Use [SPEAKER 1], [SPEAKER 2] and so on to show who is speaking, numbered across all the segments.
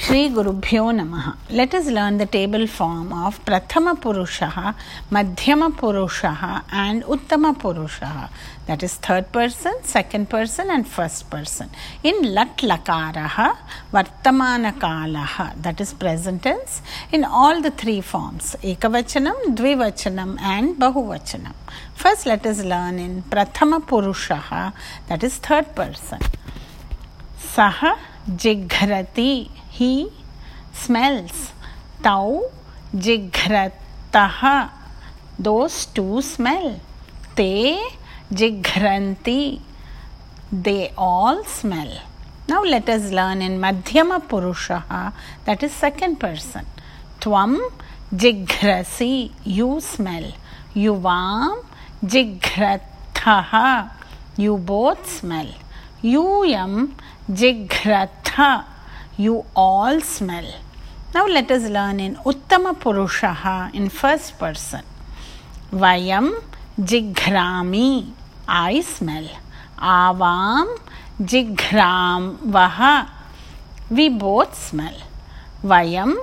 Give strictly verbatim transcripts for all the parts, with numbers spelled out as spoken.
[SPEAKER 1] Shri Gurubhyo Namaha. Let us learn the table form of Prathama Purushaha, Madhyama Purushaha and Uttama Purushaha. That is third person, second person and first person. In Lat Lakaraha, Vartamana Kalaha, that is present tense, in all the three forms, Ekavachanam, Dvivachanam and Bahuvachanam. First let us learn in Prathama Purushaha, that is third person. Saha Jighrati, he smells. Tau Jighratah, those two smell. Te Jighranti, they all smell. Now let us learn in Madhyama Purushaha, that is second person. Tvam Jighrasi, you smell. Yuvam Jighratah, you both smell. Yuyam Jighratha, you all smell. Now let us learn in Uttama Purushaha in first person. Vayam Jighrami, I smell. Avam Jighramaha, we both smell. Vayam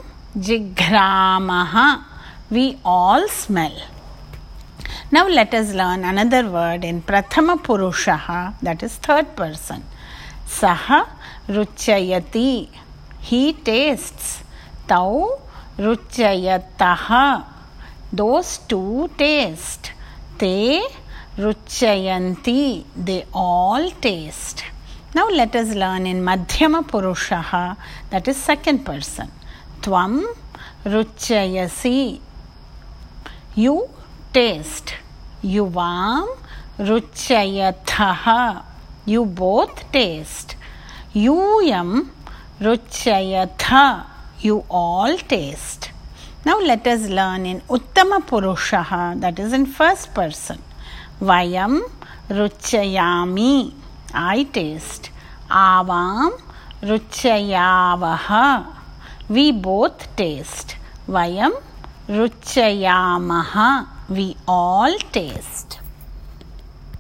[SPEAKER 1] Jighramaha, we all smell. Now let us learn another word in Prathama Purushaha, that is third person. Saha Ruchayati, he tastes. Tau Ruchayataha, those two taste. Te Ruchayanti, they all taste. Now let us learn in Madhyama Purushaha, that is second person. Tvam Ruchayasi, you taste. Yuvam Ruchayathaha, you both taste. Yuyam Ruchayatha, you all taste. Now let us learn in Uttama Purushaha, that is in first person. Vayam Ruchayami, I taste. Avam Ruchayavaha, we both taste. Vayam Ruchayamaha, we all taste.